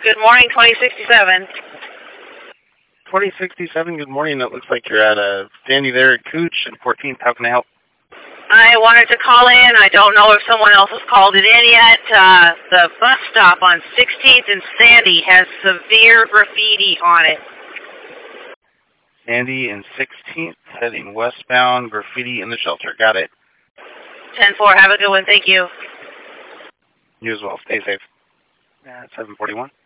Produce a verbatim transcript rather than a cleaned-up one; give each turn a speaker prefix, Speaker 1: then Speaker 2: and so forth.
Speaker 1: Good morning, twenty sixty-seven.
Speaker 2: twenty sixty-seven, good morning. It looks like you're at a Sandy there at Cooch and fourteenth. How can I help?
Speaker 1: I wanted to call in. I don't know if someone else has called it in yet. Uh, the bus stop on sixteenth and Sandy has severe graffiti on it.
Speaker 2: Sandy and sixteenth, heading westbound, graffiti in the shelter. Got it.
Speaker 1: ten four, have a good one. Thank you.
Speaker 2: You as well. Stay safe. At seven forty-one.